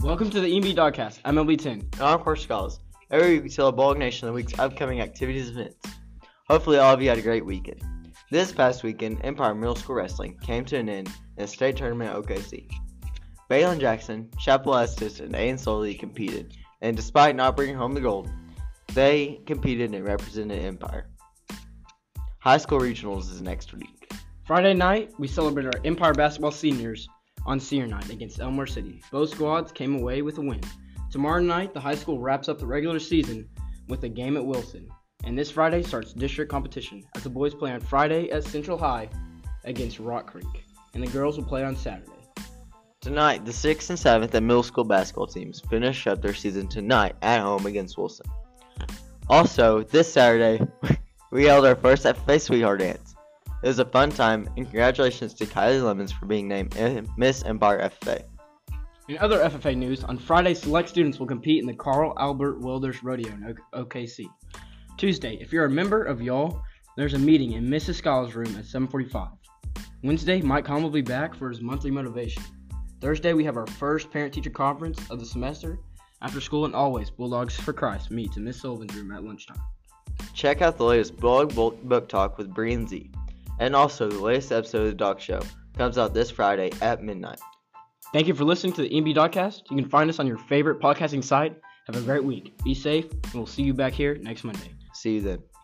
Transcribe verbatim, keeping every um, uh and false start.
Welcome to the E M B Dogcast. I'm L B ten. And I'm Course Scholars. Every week we tell a Bowling Nation of the week's upcoming activities and events. Hopefully all of you had a great weekend. This past weekend, Empire Middle School Wrestling came to an end in a state tournament at O K C. Baylon Jackson, Chapel Estes, and A N Solely competed, and despite not bringing home the gold, they competed and represented Empire. High school regionals is next week. Friday night, we celebrated our Empire basketball seniors on senior night against Elmore City. Both squads came away with a win. Tomorrow night, the high school wraps up the regular season with a game at Wilson. And this Friday starts district competition as the boys play on Friday at Central High against Rock Creek, and the girls will play on Saturday. Tonight, the sixth and seventh and middle school basketball teams finish up their season tonight at home against Wilson. Also, this Saturday, we held our first F F A Sweetheart Dance. It was a fun time, and congratulations to Kylie Lemons for being named Miss Empire F F A. In other F F A news, on Friday, select students will compete in the Carl Albert Wilders Rodeo in O K C. Tuesday, if you're a member of y'all, there's a meeting in Missus Scholars' room at seven forty-five. Wednesday, Mike Conn will be back for his monthly motivation. Thursday, we have our first parent-teacher conference of the semester. After school and always, Bulldogs for Christ meets in Miss Sullivan's room at lunchtime. Check out the latest blog book talk with Bree and Z. And also, the latest episode of The Dog Show comes out this Friday at midnight. Thank you for listening to the E M B Dogcast. You can find us on your favorite podcasting site. Have a great week. Be safe, and we'll see you back here next Monday. See you then.